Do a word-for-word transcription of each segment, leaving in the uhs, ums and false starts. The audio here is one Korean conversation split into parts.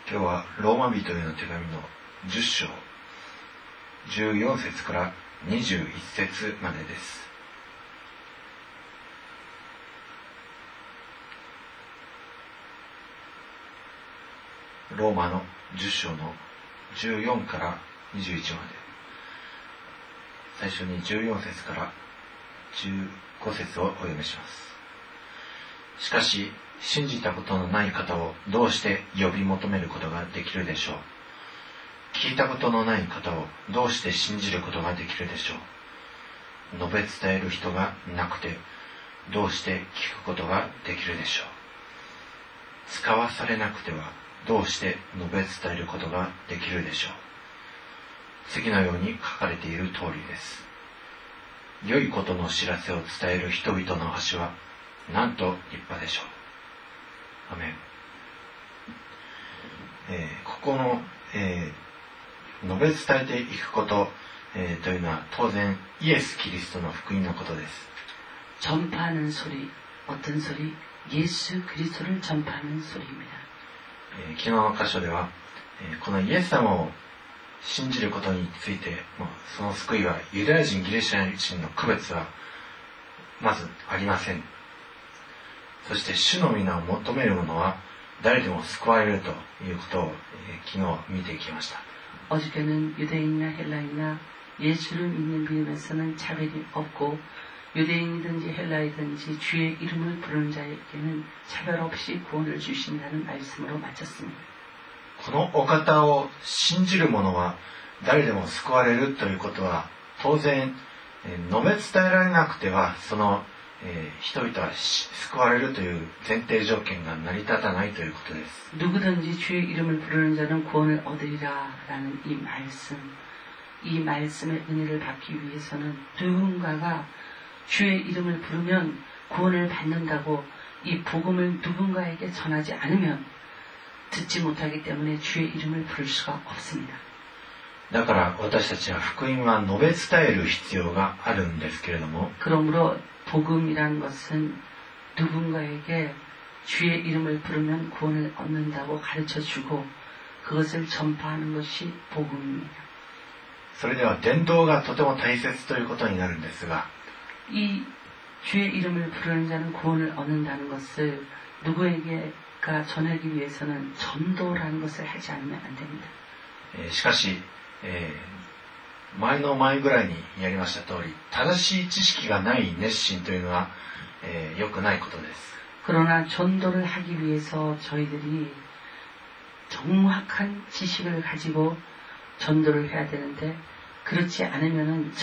今日はローマ人への手紙のじゅっ章じゅうよん節からにじゅういち節までです。ローマのじゅっ章のじゅうよんからにじゅういちまで、最初にじゅうよん節からじゅうご節をお読みします。しかし信じたことのない方をどうして呼び求めることができるでしょう。聞いたことのない方をどうして信じることができるでしょう。述べ伝える人がなくてどうして聞くことができるでしょう。使わされなくてはどうして述べ伝えることができるでしょう。次のように書かれている通りです。良いことの知らせを伝える人々の足はなんと立派でしょう。アメン。えー、ここの、えー、述べ伝えていくこと、えー、というのは当然イエス・キリストの福音のことです。 전파하는 소리, 어떤 소리? 예수 그리스도를 전파하는 소리입니다. えー、昨日の箇所では、えー、このイエス様を信じることについて、もうその救いはユダヤ人、ギリシャ人の区別はまずありません。そして主の皆を求める者は誰でも救われるということを、えー、昨日見てきました。 어저께는 유대인이나 헬라인이나 예수를 믿는 믿음에서는 차별이 없고 유대인이든지 헬라이든지 주의 이름을 부르는 자에게는 차별 없이 구원을 주신다는 말씀으로 마쳤습니다. このお方を信じる者は誰でも救われるということは当然、えー、述べ伝えられなくてはそのえー、人々は救われるという前提条件が成り立たないということです。 누구든지 주의 이름을 부르는 자는 구원을 얻으리라라는 이 말씀, 이 말씀의 은혜를 받기 위해서는 누군가가 주의 이름을 부르면 구원을 받는다고 이 복음을 누군가에게 전하지 않으면 듣지 못하기 때문에 주의 이름을 부를 수가 없습니다. だから私たちは福音は述べ伝える必要があるんですけれども、 그러므로 복음이란 것은 누군가에게 주의 이름을 부르면 구원을 얻는다고 가르쳐주고 그것을 전파하는 것이 복음입니다. それでは伝道がとても大切ということになるんですが、 이 주의 이름을 부르는 자는 구원을 얻는다는 것을 누구에게가 전하기 위해서는 전도라는 것을 하지 않으면 안 됩니다. えー、しかし、えー前の前ぐらいにやりました通り、正しい知識がない熱心というのは、えー、良くないことです。 그러나 전도를 하기 위해서 저희들이 정확한 지식을 가지고 전도를 해야 되는데 그렇지 않으면은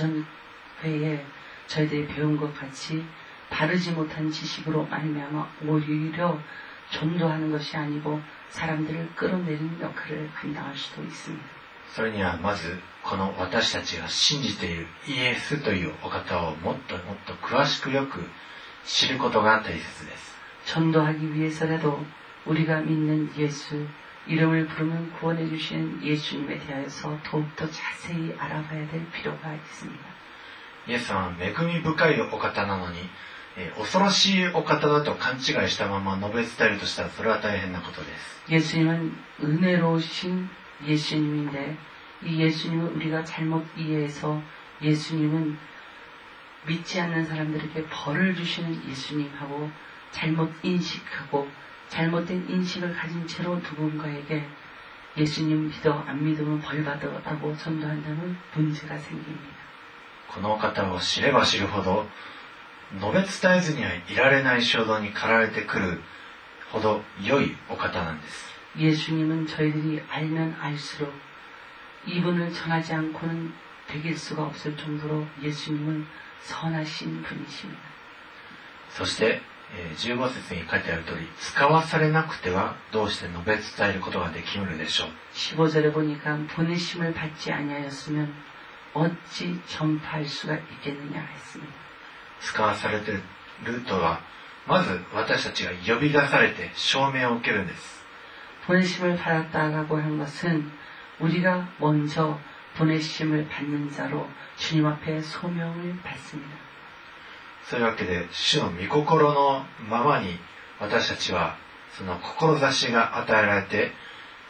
전전회에 저희들이 배운 것 같이 바르지 못한 지식으로 말미암아 오히려 전도하는 것이 아니고 사람들을 끌어내리는 역할을 감당할 수도 있습니다. それにはまずこの私たちが信じているイエスというお方をもっともっと詳しくよく知ることが大切です。 전도하기 위해서라도 우리가 믿는 예수, 이름을 부르면 구원해 주시는 예수님에 대하여서 더욱더 자세히 알아봐야 될 필요가 있습니다. イエス様は恵み深いお方なのに、えー、恐ろしいお方だと勘違いしたまま述べ伝えるとしたらそれは大変なことです。 예수님은 은혜로우신 예수님인데 이 예수님을 우리가 잘못 이해해서 예수님은 믿지 않는 사람들에게 벌을 주시는 예수님하고 잘못 인식하고 잘못된 인식을 가진 채로 누군가에게 예수님 믿어 안 믿으면 벌 받아라고 전도한다면 문제가 생깁니다. このお方を知れば知るほど述べ伝えずにはいられない衝動に駆られてくるほど良いお方なんです。 예수님은 저희들이 알면 알수록 이분을 전하지 않고는 되길 수가 없을 정도로 예수님은 선하신 분이십니다. そして、えー、じゅうご節に書いてある通り、使わされなくてはどうして述べ伝えることができるでしょう。 십오 절에 보니까 보내심을 받지 아니하였으면 어찌 전파할 수가 있겠느냐 했습니다. 使わされているとは、まず私たちが呼び出されて証明を受けるんです。 보내심을 받았다라고 한 것은 우리가 먼저 보내심을 받는 자로 주님 앞에 소명을 받습니다. そういうわけで主の御心のままに私たちはその志が与えられて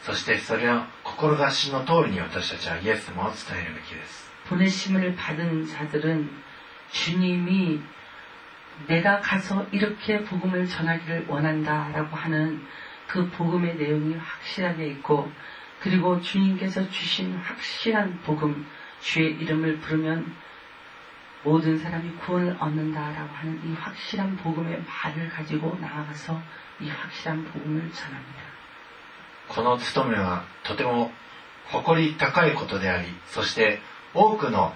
そしてそれの志の通りに私たちはイエス様を伝えるべきです。 보내심을 받은 자들은 주님이 내가 가서 이렇게 복음을 전하기를 원한다라고 하는 그 복음의 내용이 확실하게 있고, 그리고 주님께서 주신 확실한 복음, 주의 이름을 부르면 모든 사람이 구원을 얻는다라고 하는 이 확실한 복음의 말을 가지고 나아가서 이 확실한 복음을 전합니다. この務めはとても誇り高いことであり、そして多くの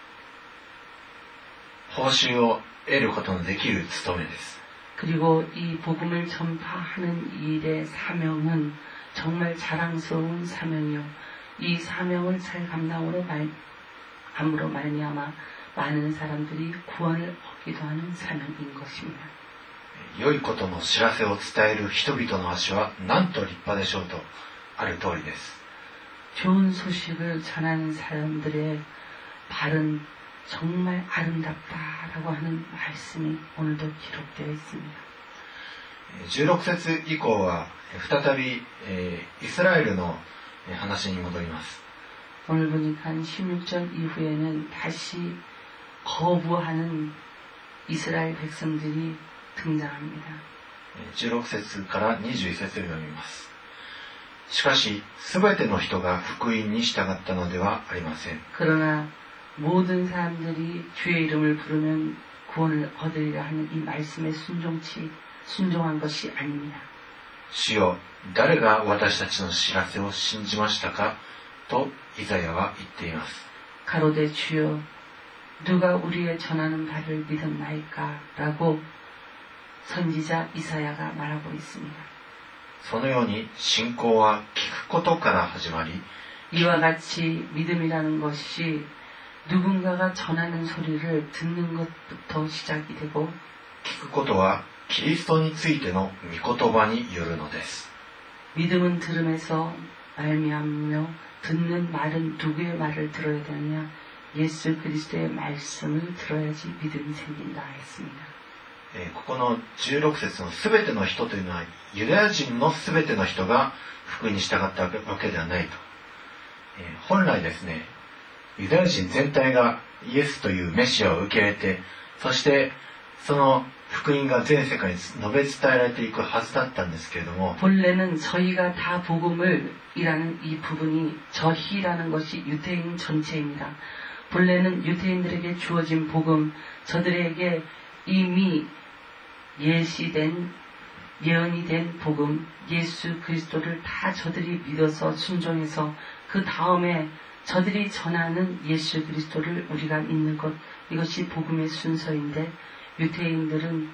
報酬を得ることのできる務めです。 그리고 이 복음을 전파하는 일의 사명은 정말 자랑스러운 사명이요. 이 사명을 잘 감당으로 말, 함으로 말미암아 많은 사람들이 구원을 얻기도 하는 사명인 것입니다. 良いことの知らせを伝える人々の足はなんと立派でしょうとある通りです。 좋은 소식을 전하는 사람들의 발은 정말 아름답다라고 하는 말씀이 오늘도 기록되어 있습니다. じゅうろく節以降は再び、えー、イスラエルの話に戻ります。 오늘 보니까 십육 절 이후에는 다시 거부하는 이스라엘 백성들이 등장합니다. じゅうろく節からにじゅういち節を読みます。しかし、すべての人が福音に従ったのではありません。 그러나 모든 사람들이 주의 이름을 부르면 구원을 얻으리라 하는 이 말씀에 순종치, 순종한 것이 아닙니다. 主よ、誰が私たちの知らせを信じましたかとイザヤは言っています。 가로되 주여 누가 우리의 전하는 바를 믿었나이까 라고 선지자 이사야가 말하고 있습니다. そのように信仰は聞くことから始まり 이와 같이 믿음이라는 것이 누군가가 전하는 소리를 듣는 것부터 시작이 되고 聞くことはキリストについての御言葉によるのです。 믿음은 들음에서 말미암며 듣는 말은 누구의 말을 들어야 되느냐? 예수 그리스도의 말씀을 들어야지 믿음이 생긴다 했습니다. えー、ここのじゅうろく節のすべての人というのはユダヤ人のすべての人が福音に従ったわけではないと、えー、本来ですね、ユダヤ人全体がイエスというメシアを受け入れて、そしてその福音が全世界に述べ伝えられていくはずだったんですけれども 본래는 저희가 다 복음을 이라는 이 부분이 저희라는 것이 유대인 전체입니다. 본래는 유대인들에게 주어진 복음, 저들에게 이미 예시된 예언이 된 복음, 예수 그리스도를 다 저들이 믿어서 순종해서 그 다음에 저들이 전하는 예수 그리스도를 우리가 믿는 것, 이것이 복음의 순서인데 유대인들은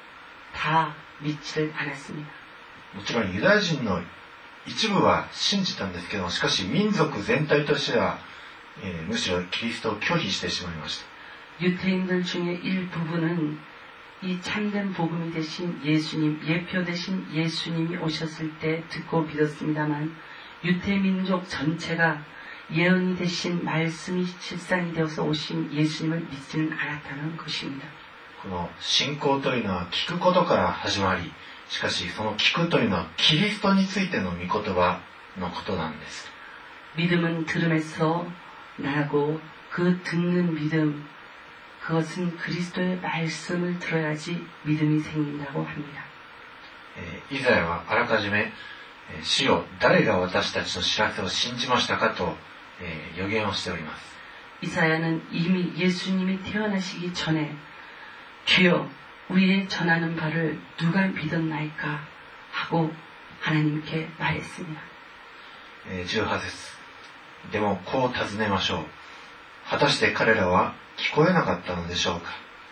다 믿지를 않았습니다. もちろんユダヤ人の一部は信じたんですけど、しかし民族全体としては、えー、むしろキリストを拒否してしまいました。 유대인들 중에 일부분은 이 참된 복음이 되신 예수님, 예표 되신 예수님이 오셨을 때 듣고 믿었습니다만 유대민족 전체가 예언이 되신 말씀이 실상이 되어서 오신 예수님을 믿지는 않았다는 것입니다. この信仰というのは聞くことから始まり、しかしその聞くというのはキリストについての御言葉のことなんです。 믿음은 들음에서 나고 그 듣는 믿음, 그것은 그리스도의 말씀을 들어야지 믿음이 생긴다고 합니다. イザヤはあらかじめ主よ誰が私たちの知らせを信じましたかと予言をしております。 이사야는 이미 예수님이 태어나시기 전에 주여 우리의 전하는 바를 누가 믿었나이까 하고 하나님께 말했습니다. じゅうはち節でもこう尋ねましょう。果たして彼らは聞こえなかったのでしょうか。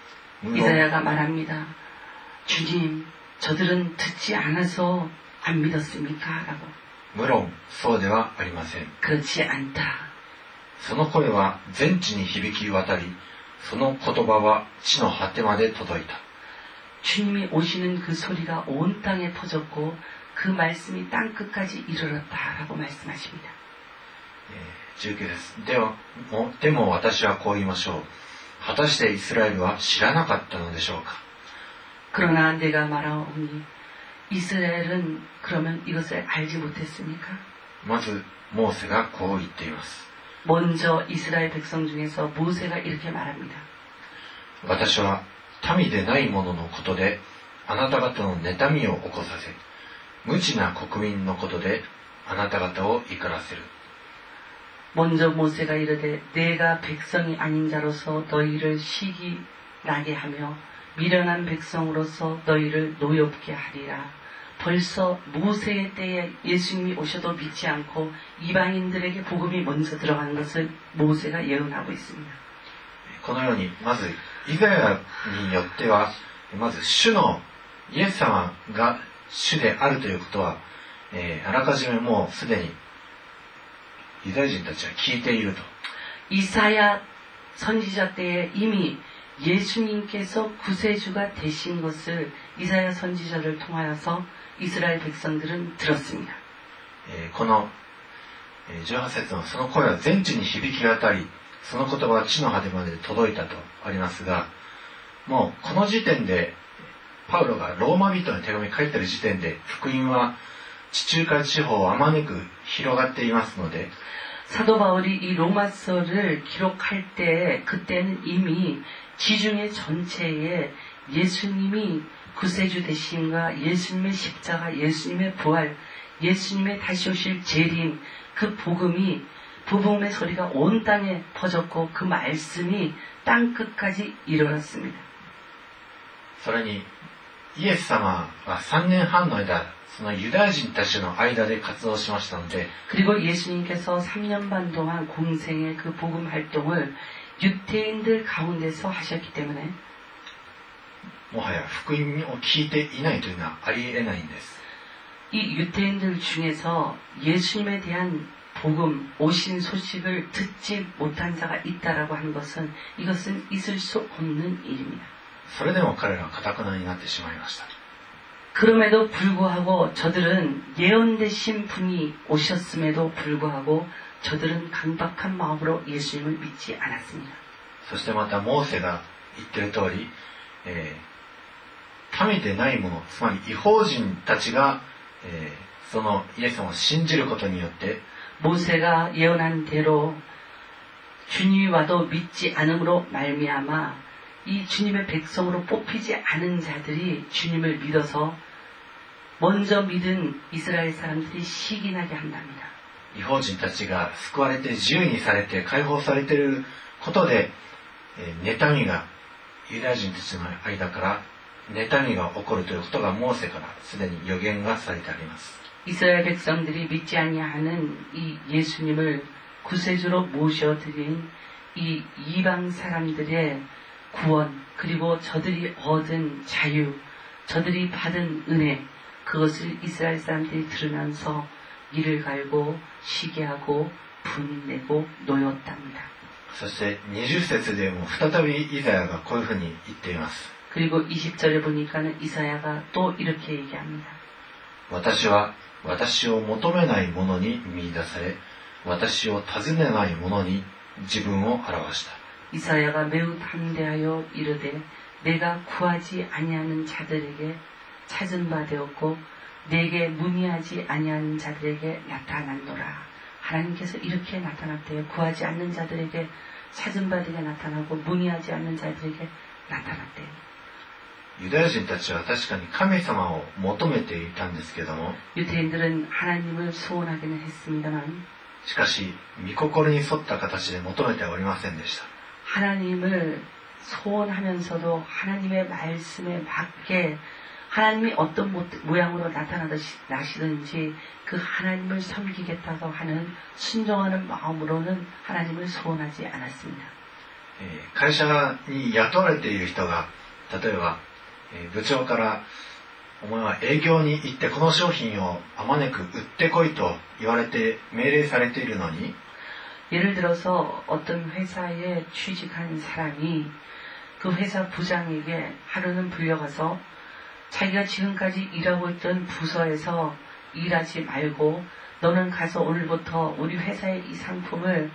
이사야가 말합니다. 주님, 저들은 듣지 않아서 안 믿었습니까? 라고. 無論そうではありません。 그렇지 않다. その声は全地に響き渡り、その言葉は地の果てまで届いた。 주님이 오시는 그 소리가 온 땅에 퍼졌고 그 말씀이 땅 끝까지 이르렀다라고 말씀하십니다. じゅうきゅう節ではもでも私はこう言いましょう。果たしてイスラエルは知らなかったのでしょうか。 그러나 내가 말하오니 이스라엘은 그러면 이것을 알지 못했습니까? まずモーセがこう言っています。 먼저 이스라엘 백성 중에서 모세가 이렇게 말합니다. 私は民でない者のことであなた方の妬みを起こさせ、無知な国民のことであなた方を怒らせる。 먼저 모세가 이르되 내가 백성이 아닌 자로서 너희를 시기 나게 하며 미련한 백성으로서 너희를 노엽게 하리라. 벌써 모세의 때에 예수님이 오셔도 믿지 않고 이방인들에게 복음이 먼저 들어가는 것을 모세가 예언하고 있습니다. このようにまずイザヤによってはまず主のイエス様が主であるということは、えー、あらかじめもうすでにユダヤ人たちは聞いていると。 이사야 선지자 때에 이미 예수님께서 구세주가 되신 것을 이사야 선지자를 통하여서 이스라엘 백성들은 들었습니다. えー、このじゅうはち節のその声は全地に響き渡り、その言葉は地の果てまで届いたとありますが、もうこの時点でパウロがローマ人の手紙を書いている時点で福音は地中海地方をあまねく広がっていますので、 사도 바울이 이 로마서를 기록할 때 그때는 이미 지중해 전체에 예수님이 구세주 되심과 예수님의 십자가, 예수님의 부활, 예수님의 다시 오실 재림, 그 복음이 복음의 소리가 온 땅에 퍼졌고 그 말씀이 땅 끝까지 일어났습니다. それにイエス様はさんねんはんの間そのユダヤ人たちの間で活動しましたので、 그리고 예수님께서 삼 년 반 동안 공생의 그 복음 활동을 유대인들 가운데서 하셨기 때문에 もはや福音を聞いていないというのはありえないんです。 이 유대인들 중에서 예수님에 대한 복음, 오신 소식을 듣지 못한 자가 있다라고 하는 것은 이것은 있을 수 없는 일입니다. それでも彼らは堅になってしまいました。 그럼에도 불구하고 저들은 예언되신 분이 오셨음에도 불구하고 저들은 강박한 마음으로 예수님을 믿지 않았습니다. そしてまたモーセが言っている通り、えー、民でない者、つまり異邦人たちが、えー、そのイエス様を信じることによって 모세가 예언한 대로 주님이 와도 믿지 않음으로 말미암아 이 주님의 백성으로 뽑히지 않은 자들이 주님을 믿어서 먼저 믿은 이스라엘 사람들이 시기나게 한답니다. 異邦人たちが救われて自由にされて解放されていることで、えー、妬みがユダヤ人たちの間から妬みが起こるということがモーセからすでに予言がされてあります。 이스라엘 백성들이 믿지 아니하는 이 예수님을 구세주로 모셔드린 이 이방 사람들의 구원, 그리고 저들이 얻은 자유, 저들이 받은 은혜, 그것을 이스라엘 사람들이 들으면서 이를 갈고 시기하고 분내고 놓였답니다. そしてにじゅう節でも再びイザヤがこういうふうに言っています。 그리고 이십 절에 보니까는 이사야가 또 이렇게 얘기합니다. 私は私を求めない者に見出され、私を尋ねない者に自分を表した。 이사야가 매우 담대하여 이르되 내가 구하지 아니하는 자들에게 찾은 바 되었고 내게 문의하지 아니하는 자들에게 나타난노라. 하나님께서 이렇게 나타났대요. 구하지 않는 자들에게 찾은 바 되게 나타나고 문의하지 않는 자들에게 나타났대요. ユダヤ人たちは確かに神様を求めていたんですけども、 유대인들은 하나님을 소원하기는 했습니다만 しかし御心に沿った形で求めてはおりませんでした。 하나님을 소원하면서도 하나님의 말씀에 맞게 하나님이 어떤 모양으로 나타나시든지 그 하나님을 섬기겠다고 하는 순종하는 마음으로는 하나님을 소원하지 않았습니다. 会社に雇われている人が例えば部長からお前は営業に行ってこの商品をあまねく売ってこいと言われて命令されているのに 예를 들어서 어떤 회사에 취직한 사람이 그 회사 부장에게 하루는 불려가서 자기가 지금까지 일하고 있던 부서에서 일하지 말고 너는 가서 오늘부터 우리 회사의 이 상품을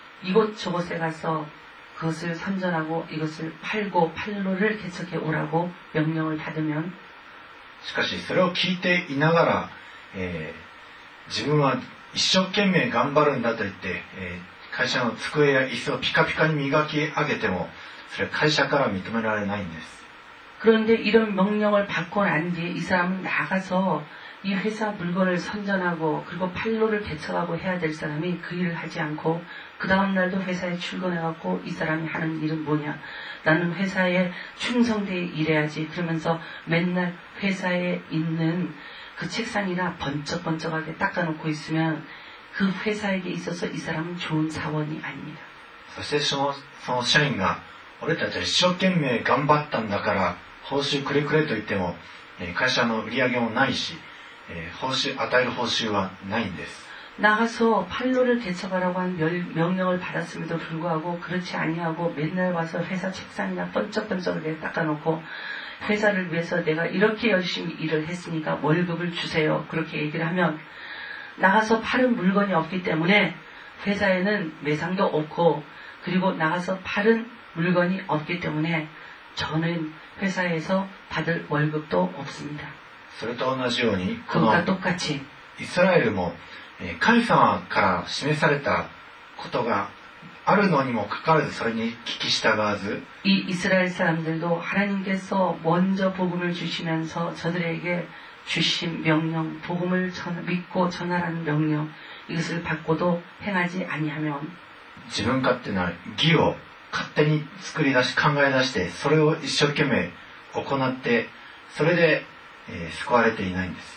이곳저곳에 가서 그것을 선전하고 이것을 팔고 판로를 개척해 오라고 명령을 받으면 しかしそれを聞いていながら、えー、自分は一生懸命頑張るんだと言って、えー、会社の机や椅子をピカピカに磨き上げても、それは会社から認められないんです。 그런데 이런 명령을 받고 난 뒤에 이 사람은 나가서 이 회사 물건을 선전하고 그리고 판로를 개척하고 해야 될 사람이 그 일을 하지 않고 그 다음날도 회사에 출근해갖고 이 사람이 하는 일은 뭐냐. 나는 회사에 충성되게 일해야지. 그러면서 맨날 회사에 있는 그 책상이나 번쩍번쩍하게 닦아놓고 있으면 그 회사에게 있어서 이 사람은 좋은 사원이 아닙니다. そしてその、その社員が俺たちは一生懸命頑張ったんだから報酬くれくれと言っても会社の売り上げもないし報酬与える報酬はないんです。 나가서 판로를 개척하라고 한 명령을 받았음에도 불구하고 그렇지 아니하고 맨날 와서 회사 책상이나 번쩍번쩍하게 닦아놓고 회사를 위해서 내가 이렇게 열심히 일을 했으니까 월급을 주세요. 그렇게 얘기를 하면 나가서 파는 물건이 없기 때문에 회사에는 매상도 없고 그리고 나가서 파는 물건이 없기 때문에 저는 회사에서 받을 월급도 없습니다. それと同じように、この 그것과 똑같이 イスラエルも神様から示されたことがあるのにもかかわらずそれに聞き従わず 이 이스라엘 사람들도 하나님께서 먼저 복음을 주시면서 저들에게 주신 명령, 복음을 전, 믿고 전하라는 명령 이것을 받고도 행하지 아니하면 自分勝手な義を勝手に作り出し考え出してそれを一生懸命行ってそれで、えー、救われていないんです。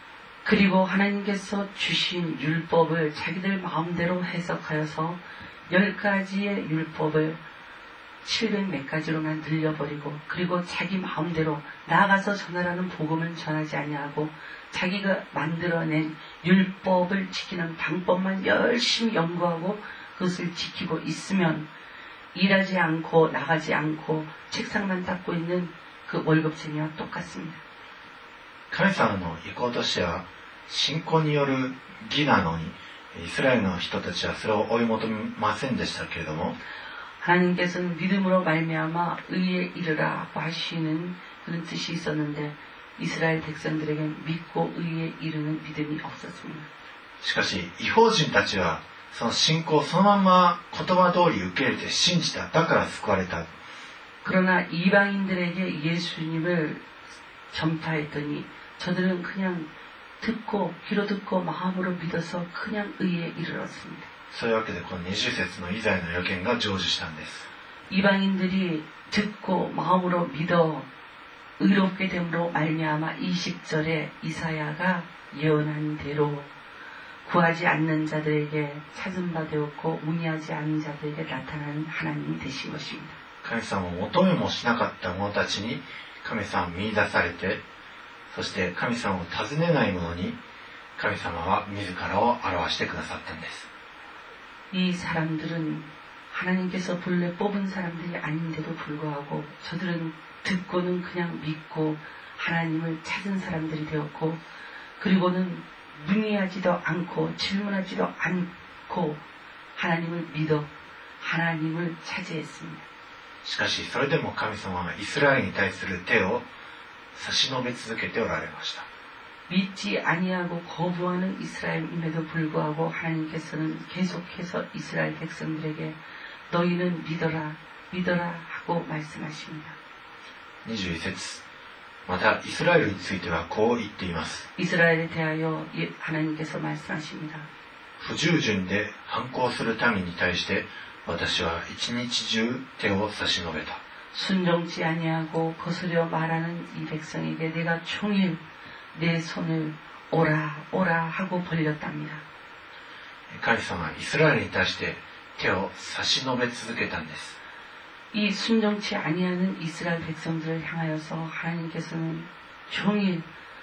그리고 하나님께서 주신 율법을 자기들 마음대로 해석하여서 열 가지의 율법을 칠백 몇 가지로만 늘려버리고 그리고 자기 마음대로 나아가서 전하라는 복음을 전하지 아니하고 자기가 만들어낸 율법을 지키는 방법만 열심히 연구하고 그것을 지키고 있으면 일하지 않고 나가지 않고 책상만 닦고 있는 그 월급쟁이와 똑같습니다. 神様の意向としては信仰による義なのにイスラエルの人たちはそれを追い求めませんでしたけれども 하나님께서는 믿음으로 말미암아 의에 이르라고 하시는 그런 뜻이 있었는데 이스라엘 백성들에게 믿고 의에 이르는 믿음이 없었습니다. しかし異邦人たちはその信仰をそのまま言葉通り受け入れて信じた。だから救われた。 그러나 이방인들에게 예수님을 전파했더니 저들은 그냥 듣고 귀로 듣고 마음으로 믿어서 그냥 의에 이르렀습니다. そういうわけでこのにじゅう節のイザヤの予言が成就したんです。 이방인들이 듣고 마음으로 믿어 의롭게 됨으로 말미암아 이십 절에 이사야가 예언한 대로 구하지 않는 자들에게 찾은 바 되었고 문의하지 않는 자들에게 나타나는 하나님이 되신 것입니다. 神様を求めもしなかった者たちに神様を見出されて、そして神様を尋ねない者に神様は自らを表してくださったんです。 이 사람들은 하나님께서 본래 뽑은 사람들이 아닌데도 불구하고 저들은 듣고는 그냥 믿고 하나님을 찾은 사람들이 되었고 그리고는 문의하지도 않고 질문하지도 않고 하나님을 믿어 하나님을 차지했습니다. しかしそれでも神様はイスラエルに対する手を差し伸べ続けておられました。 믿지 아니하고 거부하는 이스라엘임에도 불구하고 하나님께서는 계속해서 이스라엘 백성들에게 너희는 믿어라 믿어라 하고 말씀하십니다. にじゅういち節またイスラエルについてはこう言っています。 이스라엘에 대하여 하나님께서 말씀하십니다. 不従順で反抗する民に対して私は一日中手を差し伸べた。 순종치 아니하고 거스려 말하는 이 백성에게 내가 종일 내 손을 오라 오라 하고 벌렸답니다. 神様はイスラエルに対して手を差し伸べ続けたんです。 이 순종치 아니하는 이스라엘 백성들을 향하여서 하나님께서는 종일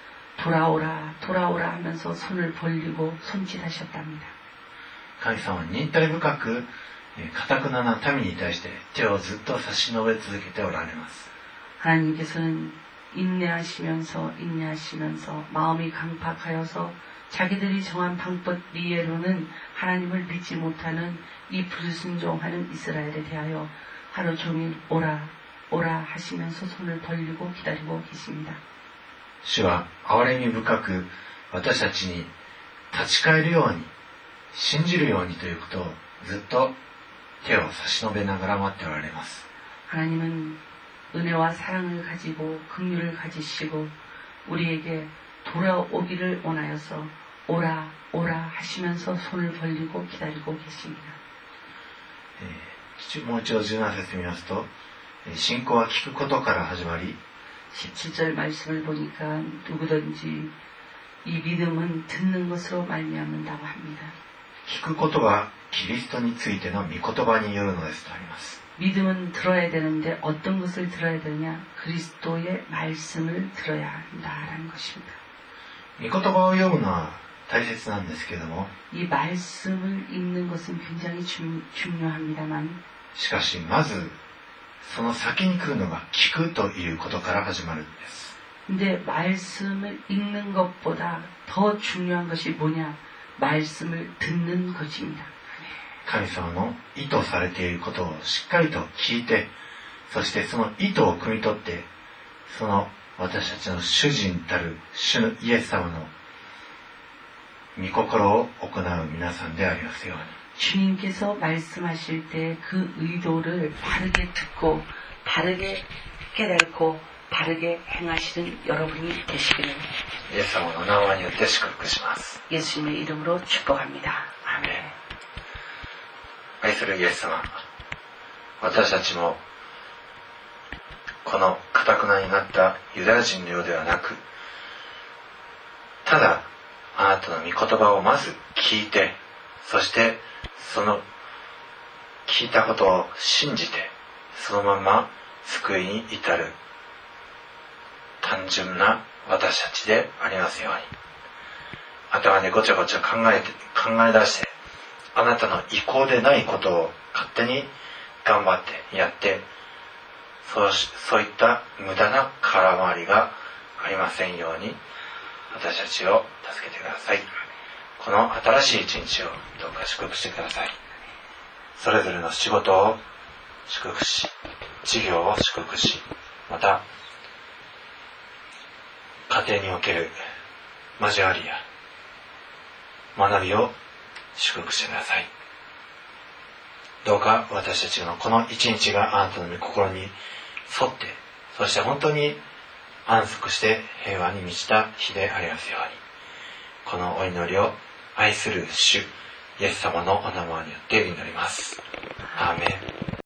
돌아오라 돌아오라 하면서 손을 벌리고 손짓하셨답니다. 神様は忍耐深く堅くなな民に対して手をずっと差し伸べ続けておられます。 하나님께서는 인내하시면서 인내하시면서 마음이 강팍하여서 자기들이 정한 방법 이해로는 하나님을 믿지 못하는 이 불순종하는 이스라엘에 대하여 하루 종일 오라 오라 하시면서 손을 벌리고 기다리고 계십니다. 主は憐れみ深く私たちに立ち返るように、信じるようにということをずっと手を差し伸べながら待っておられます。 하나님은 은혜와 사랑을 가지고 긍휼을 가지시고 우리에게 돌아오기를 원하여서 오라 오라 하시면서 손을 벌리고 기다리고 계십니다. もう一度じゅうなな節見ますと、信仰は聞くことから始まり、 십칠 절 말씀을 보니까 누구든지 이 믿음은 듣는 것으로 말미암는다고 합니다. 聞くことはキリストについての御言葉によるのですとあります。 믿음은 들어야 되는데 어떤 것을 들어야 되느냐? 그리스도의 말씀을 들어야 한다라는 것입니다. 御言葉を読むのは大切なんですけれども、 이 말씀을 읽는 것은 굉장히 중, 중요합니다만 しかしまずその先に来るのが聞くということから始まるんです。 근데 말씀을 읽는 것보다 더 중요한 것이 뭐냐? 말씀을 듣는 것입니다. 神様の意図されていることをしっかりと聞いて、そしてその意図を汲み取って、その私たちの主人たる主イエス様の御心を行う皆さんでありますように。 주님께서 말씀하실 때 그 의도를 바르게 듣고 바르게 깨닫고 바르게 행하시는 여러분이 되시기를 イエス様の名前によって祝福します。 예수님의 이름으로 축복합니다. 아멘. 愛するイエス様、私たちもこの堅なになったユダヤ人のようではなく、ただあなたの御言葉をまず聞いて、そしてその聞いたことを信じて、そのまま救いに至る単純な私たちでありますように。頭でごちゃごちゃ考えて考え出して、あなたの意向でないことを勝手に頑張ってやって、そうし、そういった無駄な空回りがありませんように、私たちを助けてください。この新しい一日をどうか祝福してください。それぞれの仕事を祝福し、事業を祝福し、また家庭における交わりや学びを祝福してください。どうか私たちのこの一日があなたの御心に沿って、そして本当に安息して平和に満ちた日でありますように、このお祈りを愛する主イエス様のお名前によって祈ります。アーメン。